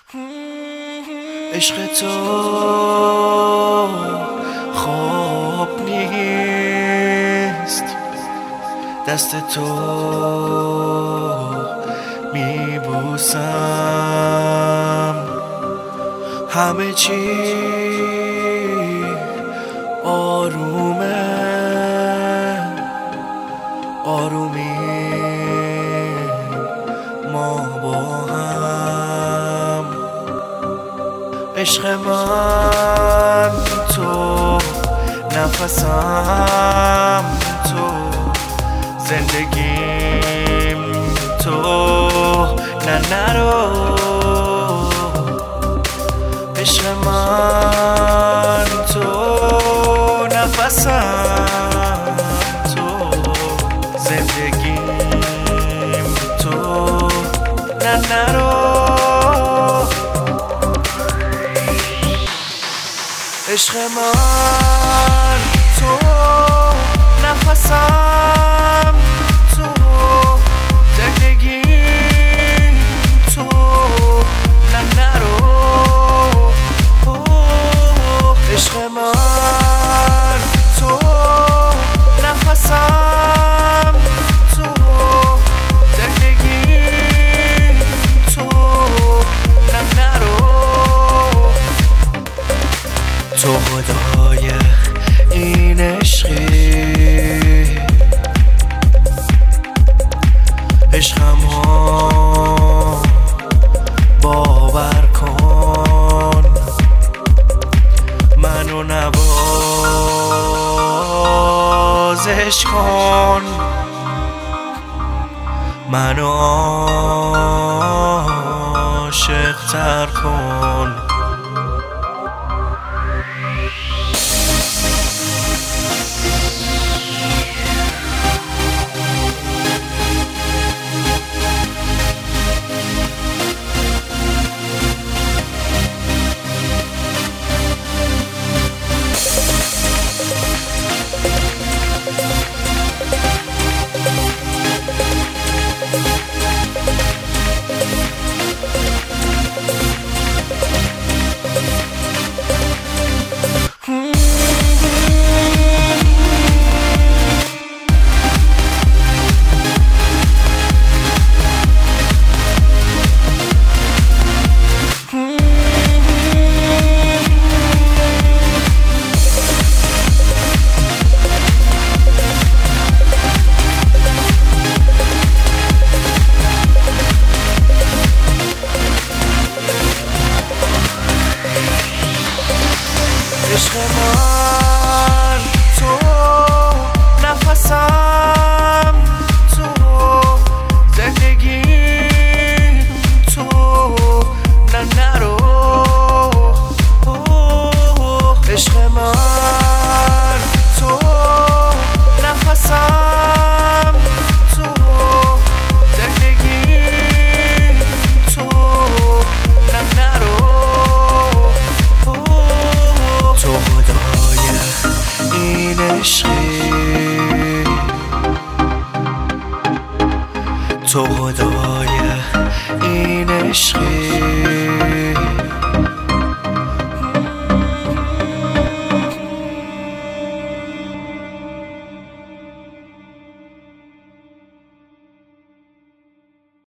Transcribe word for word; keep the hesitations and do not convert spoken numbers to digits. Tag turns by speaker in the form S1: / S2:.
S1: عشق تو خواب نیست، دست تو میبوسم، همه چی آرومه، آرومی ما با هم. عشق من تو، نفسم تو، زندگیم تو، نه نرو. عشق من تو، نفسم تو، زندگیم تو، نه نرو. عشق من تو، نفسم تو، زندگیم تو، نه نرو. عشق من تو، نفسم تو، زندگیم تو، نه نرو. تو خدای این عشقی، عشقمو باور کن، منو نوازش کن، منو عاشق تر کن. عشق من تو، نفسم تو، زندگیم تو، نه نرو. عشق من تو، نفسم تو، زندگیم تو، نه نرو. تو خدای این عشقی، تو خدای این عشقی،